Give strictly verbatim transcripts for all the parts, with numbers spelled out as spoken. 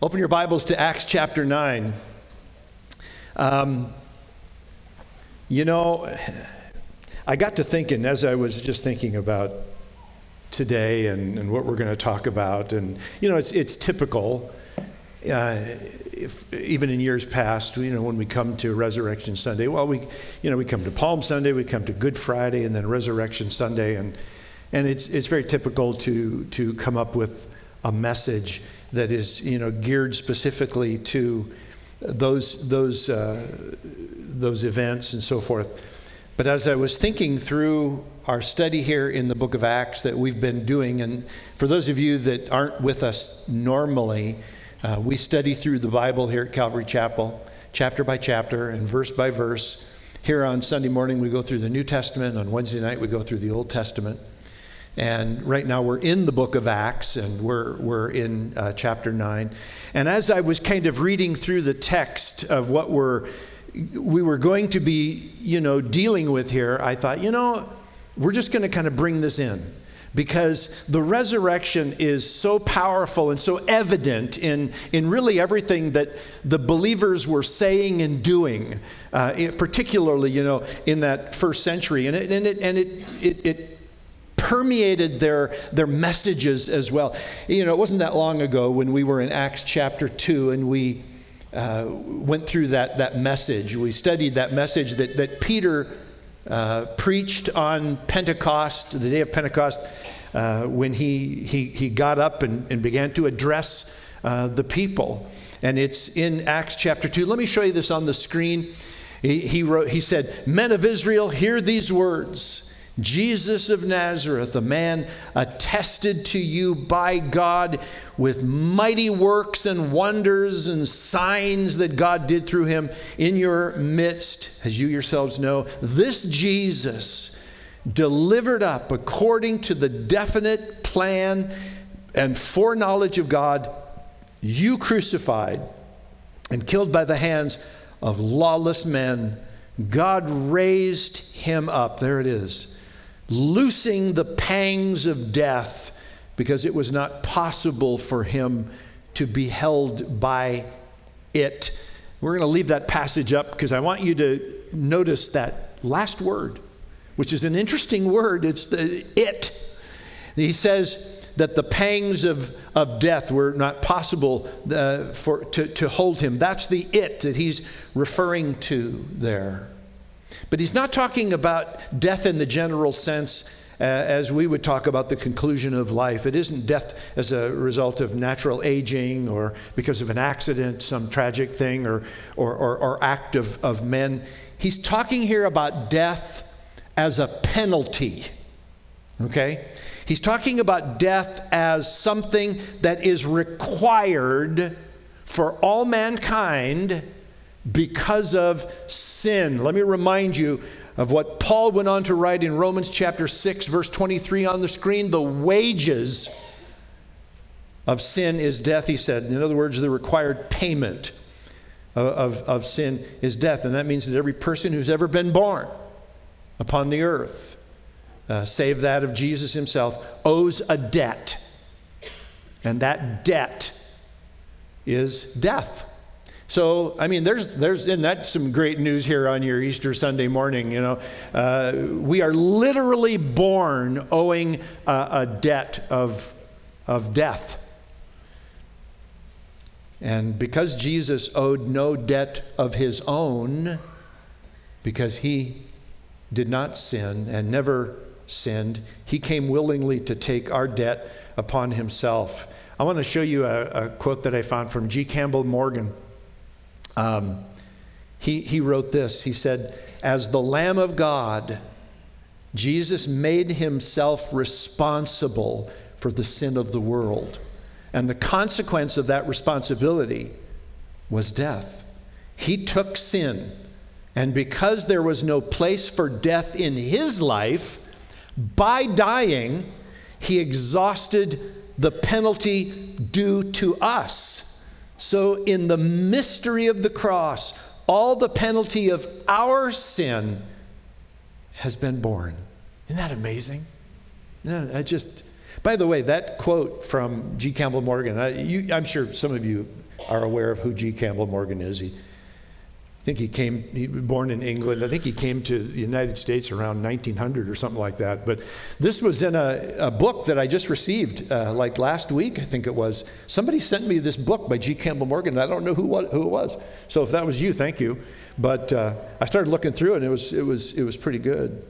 Open your Bibles to Acts chapter nine. Um, you know, I got to thinking as I was just thinking about today and, and what we're going to talk about. And, you know, it's it's typical, uh, if, even in years past, you know, when we come to Resurrection Sunday, well, we, you know, we come to Palm Sunday, we come to Good Friday, and then Resurrection Sunday. And and it's it's very typical to to come up with a message that is, you know, geared specifically to those those uh, those events and so forth. But as I was thinking through our study here in the book of Acts that we've been doing, and for those of you that aren't with us normally, uh, we study through the Bible here at Calvary Chapel, chapter by chapter and verse by verse. Here on Sunday morning we go through the New Testament. On Wednesday night we go through the Old Testament. And right now we're in the book of Acts, and we're we're in uh, chapter nine. And as I was kind of reading through the text of what we're we were going to be, you know, dealing with here, I thought, you know, we're just going to kind of bring this in, because the resurrection is so powerful and so evident in in really everything that the believers were saying and doing, uh, particularly, you know, in that first century, and it and it and it it. it permeated their their messages as well. You know, it wasn't that long ago when we were in Acts chapter two and we uh, went through that that message. We studied that message that that Peter uh, preached on Pentecost, the day of Pentecost, uh, when he he he got up and, and began to address uh, the people. And it's in Acts chapter two. Let me show you this on the screen. He, he wrote. He said, "Men of Israel, hear these words. Jesus of Nazareth, a man attested to you by God with mighty works and wonders and signs that God did through him in your midst, as you yourselves know. This Jesus, delivered up according to the definite plan and foreknowledge of God, you crucified and killed by the hands of lawless men. God raised him up." There it is. "Loosing the pangs of death, because it was not possible for him to be held by it." We're going to leave that passage up because I want you to notice that last word, which is an interesting word. It's the it. He says that the pangs of, of death were not possible uh, for to, to hold him. That's the it that he's referring to there. But he's not talking about death in the general sense uh, as we would talk about the conclusion of life. It isn't death as a result of natural aging or because of an accident, some tragic thing or, or, or, or act of, of men. He's talking here about death as a penalty, okay? He's talking about death as something that is required for all mankind because of sin. Let me remind you of what Paul went on to write in Romans chapter six, verse twenty-three on the screen. The wages of sin is death, he said. In other words, the required payment of, of, of sin is death. And that means that every person who's ever been born upon the earth, uh, save that of Jesus himself, owes a debt. And that debt is death. So, I mean, there's, there's, and that's some great news here on your Easter Sunday morning, you know. Uh, we are literally born owing a, a debt of, of death. And because Jesus owed no debt of his own, because he did not sin and never sinned, he came willingly to take our debt upon himself. I want to show you a, a quote that I found from G. Campbell Morgan. Um, he, he wrote this. He said, "As the Lamb of God, Jesus made himself responsible for the sin of the world. And the consequence of that responsibility was death. He took sin. And because there was no place for death in his life, by dying, he exhausted the penalty due to us. So in the mystery of the cross, all the penalty of our sin has been borne." Isn't that amazing? No, I just, by the way, that quote from G. Campbell Morgan, I, you, I'm sure some of you are aware of who G. Campbell Morgan is. He, I think he came, he was born in England. I think he came to the United States around nineteen hundred or something like that. But this was in a, a book that I just received uh, like last week, I think it was. Somebody sent me this book by G. Campbell Morgan, and I don't know who, what, who it was. So if that was you, thank you. But uh, I started looking through it, and it was, it was, it was pretty good.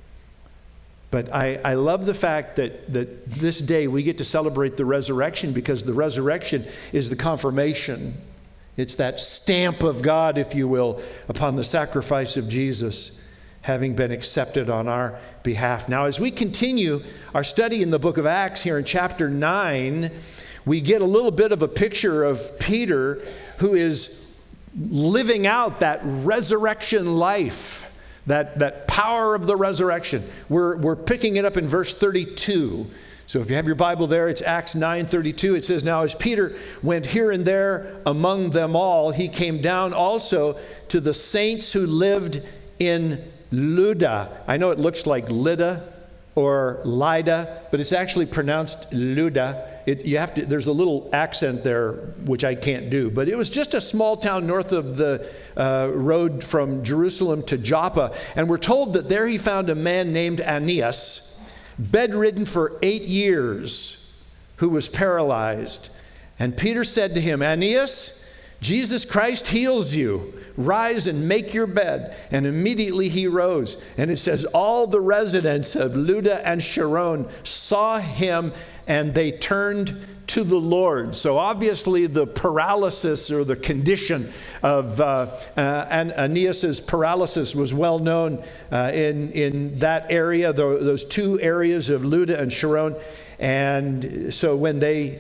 But I, I love the fact that, that this day we get to celebrate the resurrection, because the resurrection is the confirmation. It's that stamp of God, if you will, upon the sacrifice of Jesus having been accepted on our behalf. Now, as we continue our study in the book of Acts here in chapter nine, we get a little bit of a picture of Peter, who is living out that resurrection life, that, that power of the resurrection. We're, we're picking it up in verse thirty-two. So if you have your Bible there, it's Acts nine thirty-two. It says, "Now as Peter went here and there among them all, he came down also to the saints who lived in Lydda." I know it looks like Lydda or Lydda, but it's actually pronounced Lydda. It, you have to, there's a little accent there, which I can't do. But it was just a small town north of the uh, road from Jerusalem to Joppa. And we're told that there he found a man named Aeneas, bedridden for eight years, who was paralyzed. And Peter said to him, "Aeneas, Jesus Christ heals you. Rise and make your bed." And immediately he rose. And it says, all the residents of Lydda and Sharon saw him, and they turned to the Lord. So obviously the paralysis, or the condition of uh, uh, and Aeneas's paralysis, was well known uh, in, in that area, the, those two areas of Lydda and Sharon. And so when they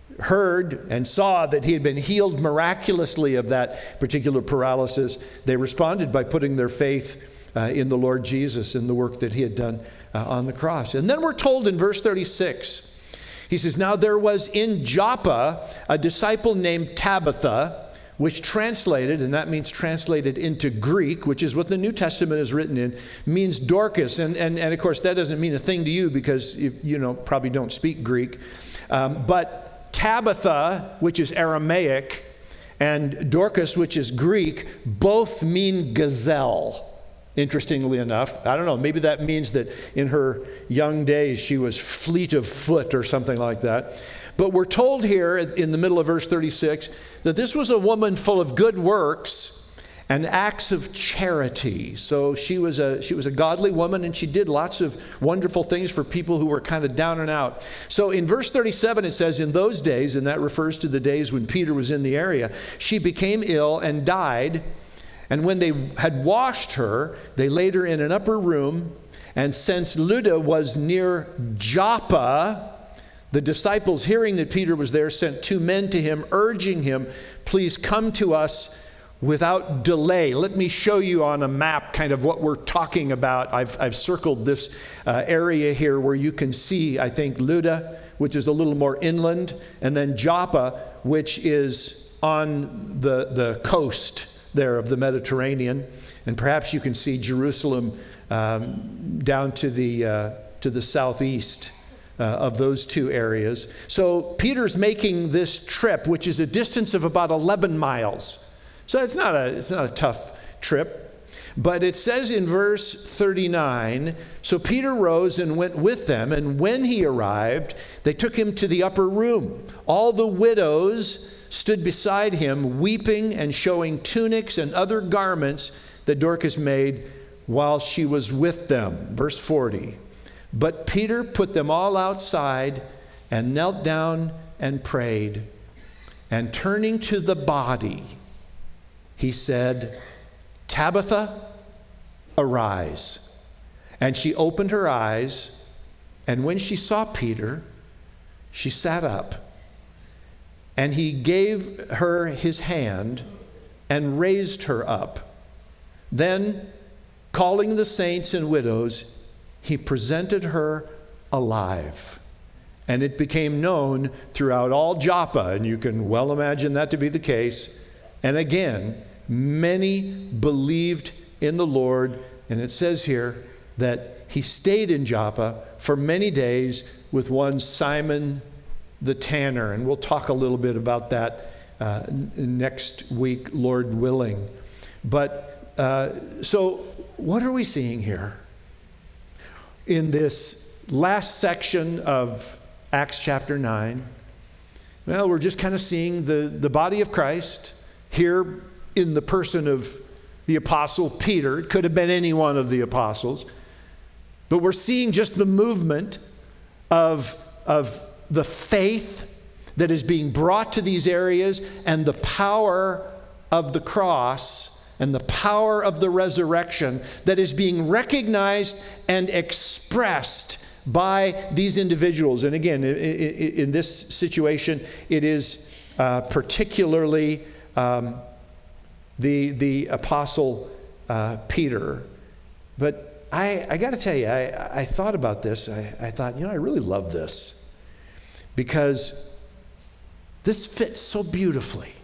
heard and saw that he had been healed miraculously of that particular paralysis, they responded by putting their faith uh, in the Lord Jesus and the work that he had done uh, on the cross. And then we're told in verse thirty-six, he says, "Now there was in Joppa a disciple named Tabitha," which translated, and that means translated into Greek, which is what the New Testament is written in, means Dorcas. And, and, and of course, that doesn't mean a thing to you, because you, you know, probably don't speak Greek. Um, but Tabitha, which is Aramaic, and Dorcas, which is Greek, both mean gazelle. Interestingly enough, I don't know, maybe that means that in her young days she was fleet of foot or something like that. But we're told here in the middle of verse thirty-six that this was a woman full of good works and acts of charity. So she was a she was a godly woman, and she did lots of wonderful things for people who were kind of down and out. So in verse thirty-seven it says, "In those days," and that refers to the days when Peter was in the area, "she became ill and died. And when they had washed her, they laid her in an upper room. And since Lydda was near Joppa, the disciples, hearing that Peter was there, sent two men to him, urging him, 'Please come to us without delay.'" Let me show you on a map kind of what we're talking about. I've, I've circled this uh, area here where you can see, I think, Lydda, which is a little more inland, and then Joppa, which is on the, the coast there of the Mediterranean. And perhaps you can see Jerusalem um, down to the, uh, to the southeast uh, of those two areas. So Peter's making this trip, which is a distance of about eleven miles. So it's not a, it's not a tough trip. But it says in verse thirty-nine, "So Peter rose and went with them, and when he arrived, they took him to the upper room. All the widows stood beside him, weeping and showing tunics and other garments that Dorcas made while she was with them." Verse forty, "But Peter put them all outside and knelt down and prayed. And turning to the body, he said, 'Tabitha, arise.' And she opened her eyes, and when she saw Peter, she sat up. And he gave her his hand and raised her up. Then, calling the saints and widows, he presented her alive. And it became known throughout all Joppa," and you can well imagine that to be the case. "And again, many believed in the Lord." And it says here that he stayed in Joppa for many days with one Simon the tanner. And we'll talk a little bit about that uh, n- next week, Lord willing. But uh, so what are we seeing here? In this last section of Acts chapter nine, well, we're just kind of seeing the, the body of Christ here in the person of the apostle Peter. It could have been any one of the apostles. But we're seeing just the movement of, of the faith that is being brought to these areas, and the power of the cross and the power of the resurrection that is being recognized and expressed by these individuals. And again, in this situation, it is uh, particularly um, the, the apostle uh, Peter. But I, I got to tell you, I, I thought about this. I, I thought, you know, I really love this, because this fits so beautifully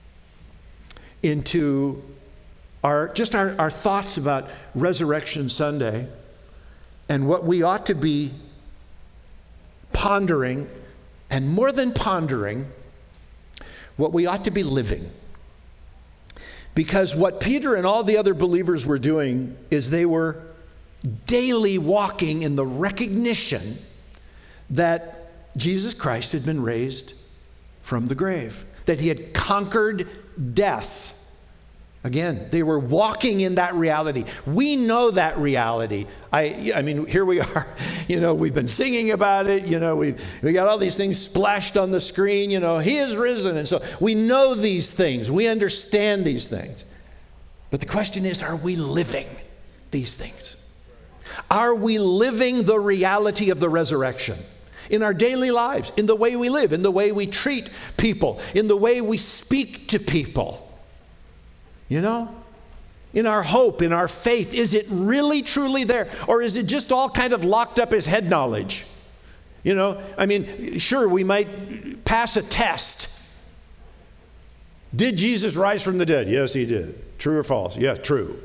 into our just our, our thoughts about Resurrection Sunday and what we ought to be pondering, and more than pondering, what we ought to be living. Because what Peter and all the other believers were doing is they were daily walking in the recognition that Jesus Christ had been raised from the grave, that he had conquered death. Again, they were walking in that reality. We know that reality. I, I mean, here we are. You know, we've been singing about it. You know, we've we got all these things splashed on the screen. You know, he is risen, and so we know these things. We understand these things. But the question is, are we living these things? Are we living the reality of the resurrection in our daily lives, in the way we live, in the way we treat people, in the way we speak to people? You know, in our hope, in our faith, is it really truly there? Or is it just all kind of locked up as head knowledge? You know, I mean, sure, we might pass a test. Did Jesus rise from the dead? Yes, he did. True or false? Yeah, true.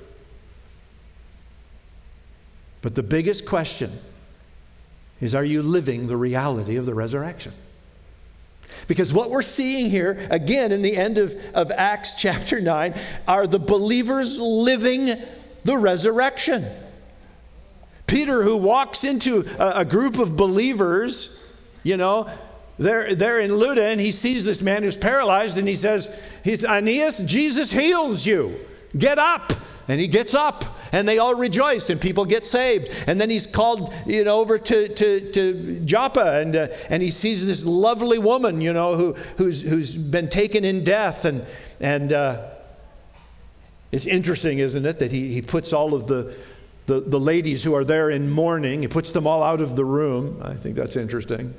But the biggest question is, are you living the reality of the resurrection? Because what we're seeing here, again, in the end of, of Acts chapter nine, are the believers living the resurrection. Peter, who walks into a, a group of believers, you know, they're, they're in Lydda, and he sees this man who's paralyzed, and he says, he's, Aeneas, Jesus heals you. Get up. And he gets up, and they all rejoice, and people get saved. And then he's called, you know, over to to, to Joppa, and uh, and he sees this lovely woman, you know, who who's who's been taken in death, and and uh, it's interesting, isn't it, that he he puts all of the, the the ladies who are there in mourning, he puts them all out of the room. I think that's interesting.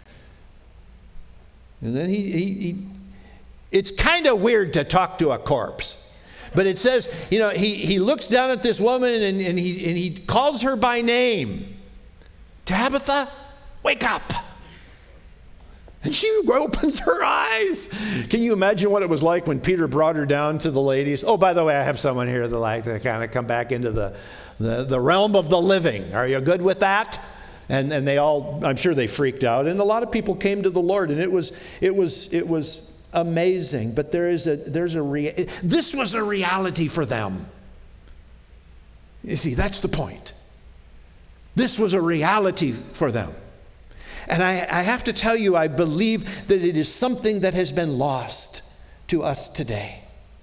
And then he he, he it's kind of weird to talk to a corpse. But it says, you know, he, he looks down at this woman, and, and, he, and he calls her by name. Tabitha, wake up. And she opens her eyes. Can you imagine what it was like when Peter brought her down to the ladies? Oh, by the way, I have someone here that like to kind of come back into the, the, the realm of the living. Are you good with that? And and they all, I'm sure they freaked out. And a lot of people came to the Lord, and it was it was it was amazing. But there is a there's a rea- this was a reality for them. You see, that's the point. This was a reality for them. And I, I have to tell you, I believe that it is something that has been lost to us today.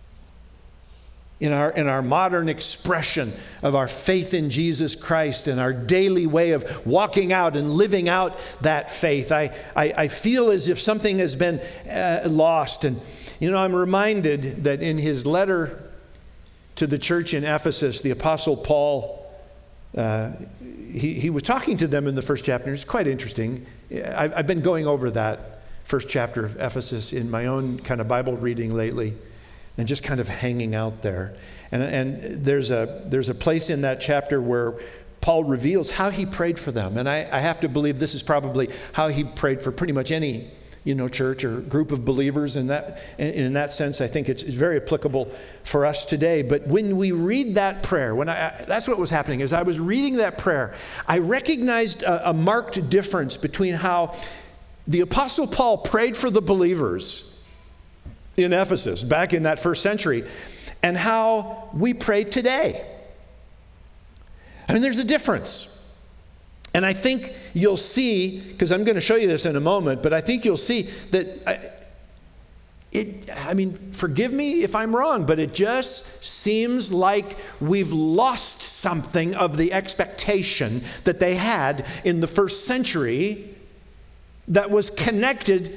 In our, in our modern expression of our faith in Jesus Christ and our daily way of walking out and living out that faith, I, I, I feel as if something has been uh, lost. And, you know, I'm reminded that in his letter to the church in Ephesus, the Apostle Paul, uh, he, he was talking to them in the first chapter. It's quite interesting. I've, I've been going over that first chapter of Ephesus in my own kind of Bible reading lately, and just kind of hanging out there. And, and there's a there's a place in that chapter where Paul reveals how he prayed for them. And I, I have to believe this is probably how he prayed for pretty much any, you know, church or group of believers. And that, in, in that sense, I think it's, it's very applicable for us today. But when we read that prayer, when I, that's what was happening. As I was reading that prayer, I recognized a, a marked difference between how the Apostle Paul prayed for the believers in Ephesus, back in that first century, and how we pray today. I mean, there's a difference. And I think you'll see, because I'm going to show you this in a moment, but I think you'll see that, I, it, I mean, forgive me if I'm wrong, but it just seems like we've lost something of the expectation that they had in the first century that was connected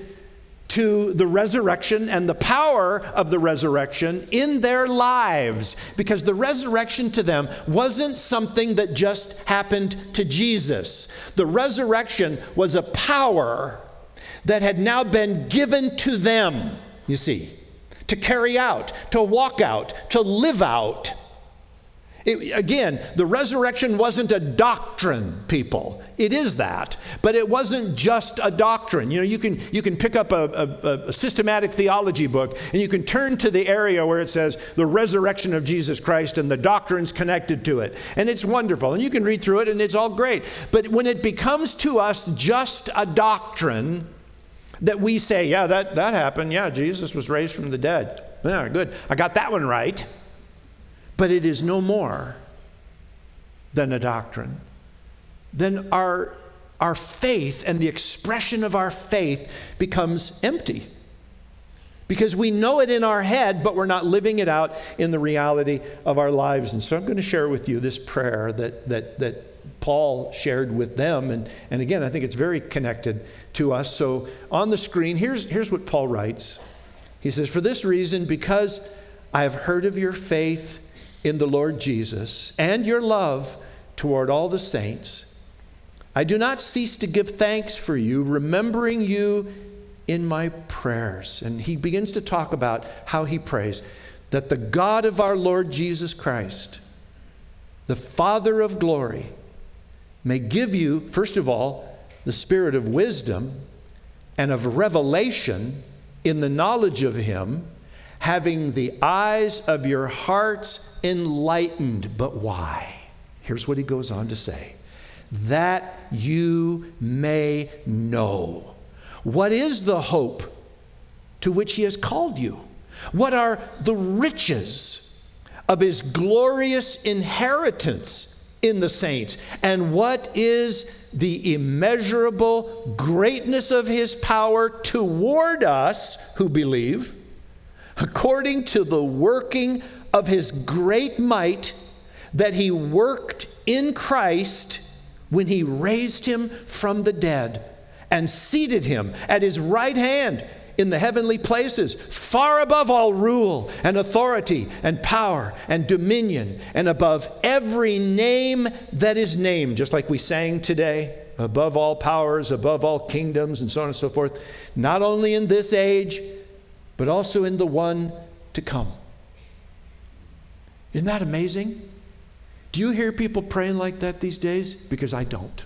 to the resurrection and the power of the resurrection in their lives. Because the resurrection to them wasn't something that just happened to Jesus. The resurrection was a power that had now been given to them, you see, to carry out, to walk out, to live out. It, again, the resurrection wasn't a doctrine, people. It is that, but it wasn't just a doctrine. You know, you can you can pick up a, a, a systematic theology book and you can turn to the area where it says the resurrection of Jesus Christ and the doctrines connected to it. And it's wonderful. And you can read through it and it's all great. But when it becomes to us just a doctrine that we say, yeah, that, that happened. Yeah, Jesus was raised from the dead. Yeah, good. I got that one right. But it is no more than a doctrine. Then our, our faith and the expression of our faith becomes empty. Because we know it in our head, but we're not living it out in the reality of our lives. And so I'm going to share with you this prayer that, that, that Paul shared with them. And, and again, I think it's very connected to us. So on the screen, here's, here's what Paul writes. He says, "For this reason, because I have heard of your faith in the Lord Jesus and your love toward all the saints, I do not cease to give thanks for you, remembering you in my prayers." And he begins to talk about how he prays, "that the God of our Lord Jesus Christ, the Father of glory, may give you, first of all, the spirit of wisdom and of revelation in the knowledge of him, having the eyes of your hearts enlightened." But why? Here's what he goes on to say. "That you may know what is the hope to which he has called you, what are the riches of his glorious inheritance in the saints, and what is the immeasurable greatness of his power toward us who believe, according to the working of his great might that he worked in Christ when he raised him from the dead and seated him at his right hand in the heavenly places, far above all rule and authority and power and dominion, and above every name that is named," just like we sang today, above all powers, above all kingdoms, and so on and so forth, "not only in this age, but also in the one to come." Isn't that amazing? Do you hear people praying like that these days? Because I don't.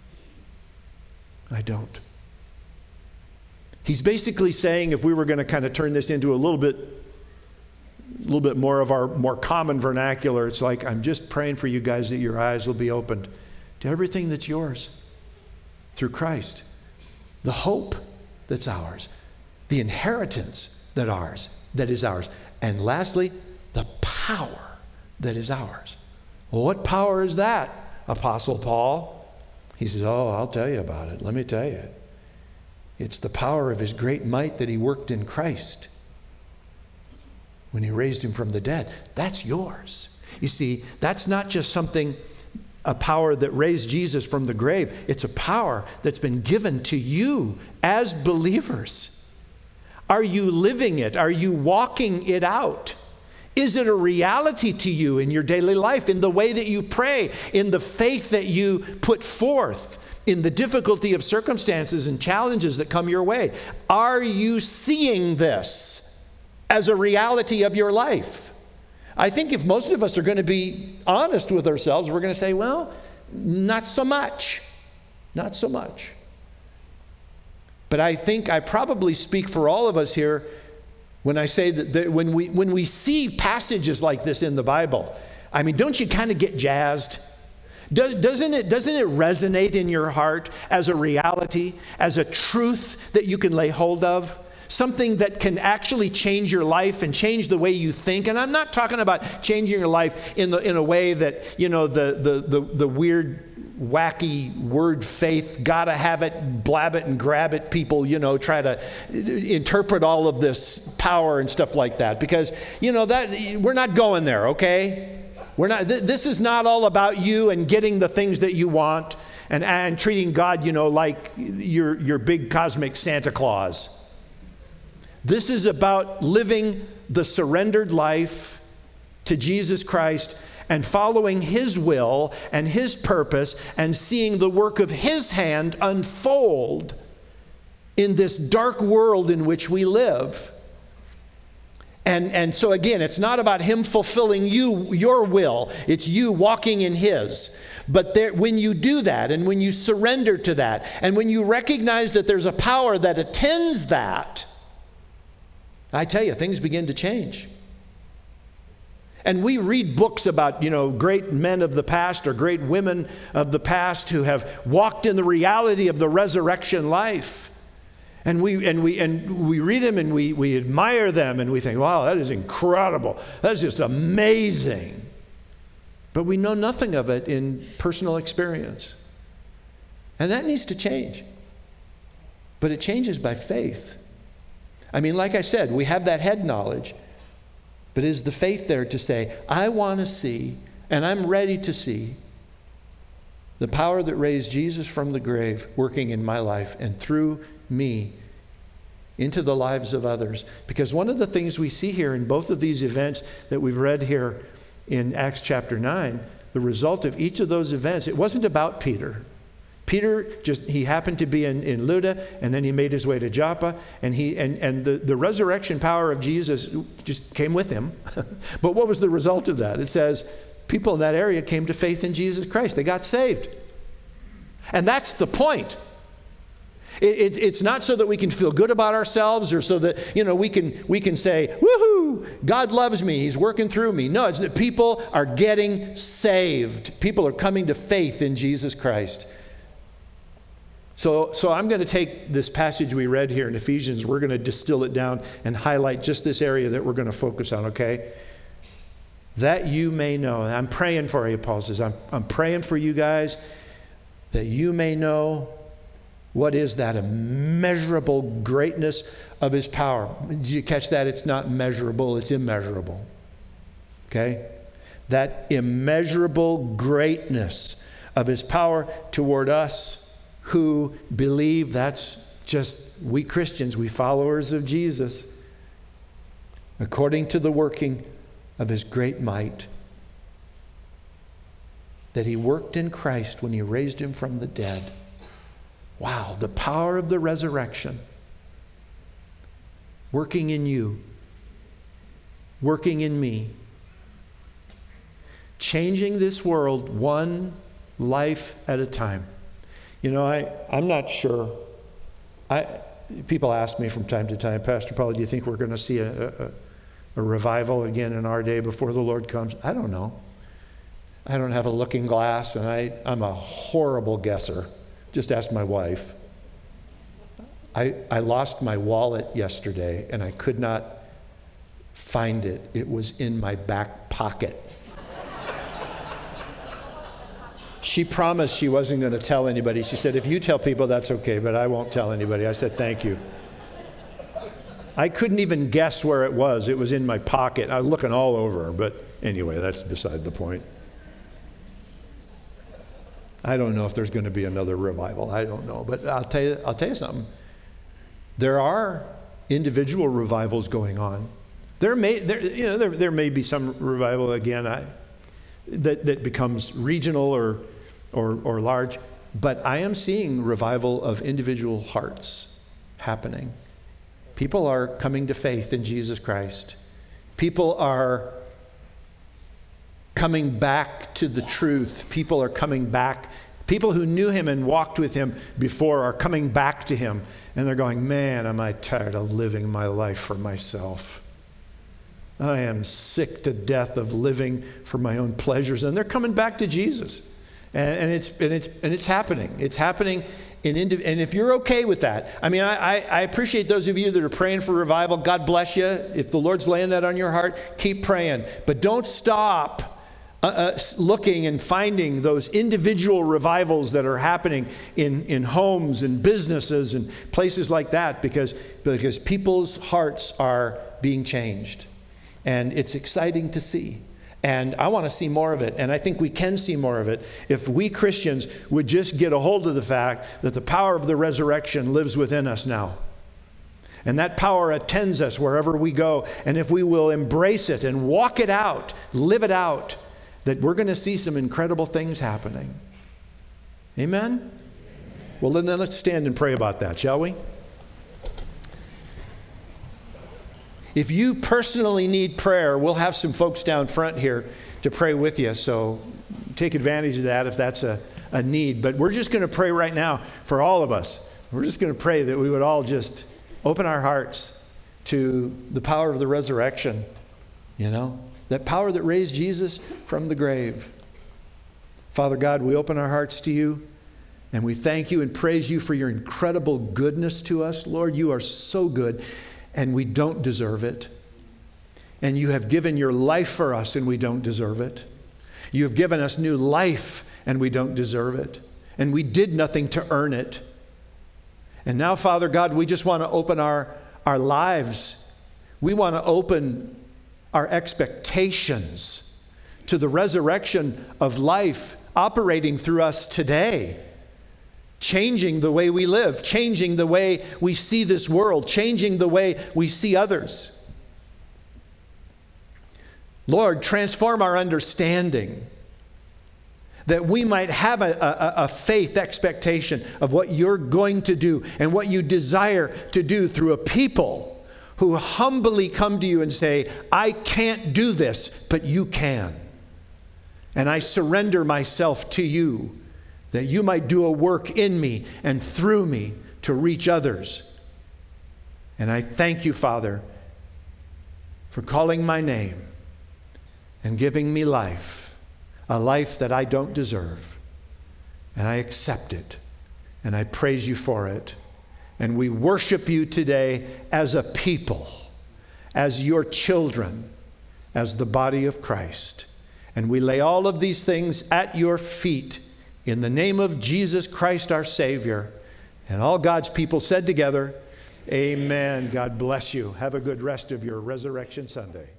I don't. He's basically saying, if we were going to kind of turn this into a little bit, a little bit more of our more common vernacular, it's like, I'm just praying for you guys that your eyes will be opened to everything that's yours through Christ. The hope that's ours. The inheritance that ours, that is ours. And lastly, the power that is ours. Well, what power is that, Apostle Paul? He says, oh, I'll tell you about it. Let me tell you. It's the power of his great might that he worked in Christ when he raised him from the dead. That's yours. You see, that's not just something, a power that raised Jesus from the grave. It's a power that's been given to you as believers. Are you living it? Are you walking it out? Is it a reality to you in your daily life, in the way that you pray, in the faith that you put forth, in the difficulty of circumstances and challenges that come your way? Are you seeing this as a reality of your life? I think if most of us are going to be honest with ourselves, we're going to say, well, not so much. Not so much. But I think I probably speak for all of us here when I say that there, when we when we see passages like this in the Bible. I mean, don't you kind of get jazzed? Does, doesn't it doesn't it resonate in your heart as a reality, as a truth that you can lay hold of? something that can actually change your life and change the way you think. And I'm not talking about changing your life in the in a way that, you know, the the the, the weird, wacky word faith, gotta have it, blab it and grab it people, you know, try to interpret all of this power and stuff like that. Because, you know, that we're not going there, okay? We're not. Th- this is not all about you and getting the things that you want and, and treating God, you know, like your your big cosmic Santa Claus. This is about living the surrendered life to Jesus Christ and following His will and His purpose and seeing the work of His hand unfold in this dark world in which we live. And, and so again, it's not about Him fulfilling you, your will. It's you walking in His. But there, when you do that and when you surrender to that and when you recognize that there's a power that attends that, I tell you, things begin to change. And we read books about, you know, great men of the past or great women of the past who have walked in the reality of the resurrection life. And we and we and we read them and we we admire them and we think, wow, that is incredible. That's just amazing. But we know nothing of it in personal experience. And that needs to change. But it changes by faith. I mean, like I said, we have that head knowledge, but is the faith there to say, I want to see, and I'm ready to see, the power that raised Jesus from the grave working in my life and through me into the lives of others. Because one of the things we see here in both of these events that we've read here in Acts chapter nine, the result of each of those events, it wasn't about Peter. Peter, just he happened to be in, in Lydda, and then he made his way to Joppa, and he and, and the, the resurrection power of Jesus just came with him. But what was the result of that? It says people in that area came to faith in Jesus Christ. They got saved. And that's the point. It, it, it's not so that we can feel good about ourselves or so that, you know, we can we can say, woohoo, God loves me, He's working through me. No, it's that people are getting saved. People are coming to faith in Jesus Christ. So, so I'm going to take this passage we read here in Ephesians, we're going to distill it down and highlight just this area that we're going to focus on, okay? That you may know. And I'm praying for you, Paul says. I'm, I'm praying for you guys that you may know what is that immeasurable greatness of His power. Did you catch that? It's not measurable, it's immeasurable. Okay? That immeasurable greatness of His power toward us who believe. That's just we Christians, we followers of Jesus, according to the working of His great might that He worked in Christ when He raised Him from the dead. Wow, the power of the resurrection working in you, working in me, changing this world one life at a time. You know, I, I'm not sure. I, people ask me from time to time, Pastor Paul, do you think we're going to see a, a, a revival again in our day before the Lord comes? I don't know. I don't have a looking glass, and I, I'm a horrible guesser. Just ask my wife. I, I lost my wallet yesterday, and I could not find it. It was in my back pocket. She promised she wasn't going to tell anybody. She said, if you tell people, that's okay, but I won't tell anybody. I said, thank you. I couldn't even guess where it was. It was in my pocket. I was looking all over, but anyway, that's beside the point. I don't know if there's going to be another revival. I don't know, but I'll tell you, I'll tell you something. There are individual revivals going on. There may, there, you know, there, there may be some revival again I, that that becomes regional or, or or large, but I am seeing revival of individual hearts happening. People are coming to faith in Jesus Christ. People are coming back to the truth. People are coming back. People who knew Him and walked with Him before are coming back to Him. And they're going, man, am I tired of living my life for myself. I am sick to death of living for my own pleasures. And they're coming back to Jesus. And, and, it's, and, it's, and it's happening. It's happening in indiv- and if you're okay with that, I mean, I, I, I appreciate those of you that are praying for revival. God bless you. If the Lord's laying that on your heart, keep praying. But don't stop uh, uh, looking and finding those individual revivals that are happening in, in homes and businesses and places like that, because, because people's hearts are being changed. And it's exciting to see. And I want to see more of it. And I think we can see more of it if we Christians would just get a hold of the fact that the power of the resurrection lives within us now. And that power attends us wherever we go. And if we will embrace it and walk it out, live it out, that we're going to see some incredible things happening. Amen? Well, then let's stand and pray about that, shall we? If you personally need prayer, we'll have some folks down front here to pray with you. So take advantage of that if that's a, a need. But we're just going to pray right now for all of us. We're just going to pray that we would all just open our hearts to the power of the resurrection. You know, that power that raised Jesus from the grave. Father God, we open our hearts to you. And we thank you and praise you for your incredible goodness to us. Lord, you are so good. And we don't deserve it. And you have given your life for us, and we don't deserve it. You have given us new life, and we don't deserve it. And we did nothing to earn it. And now, Father God, we just want to open our, our lives. We want to open our expectations to the resurrection of life operating through us today. Changing the way we live, changing the way we see this world, changing the way we see others. Lord, transform our understanding that we might have a, a, a faith expectation of what you're going to do and what you desire to do through a people who humbly come to you and say, I can't do this, but you can. And I surrender myself to you, that you might do a work in me and through me to reach others. And I thank you, Father, for calling my name and giving me life, a life that I don't deserve. And I accept it, and I praise you for it. And we worship you today as a people, as your children, as the body of Christ. And we lay all of these things at your feet in the name of Jesus Christ, our Savior. And all God's people said together, amen. God bless you. Have a good rest of your Resurrection Sunday.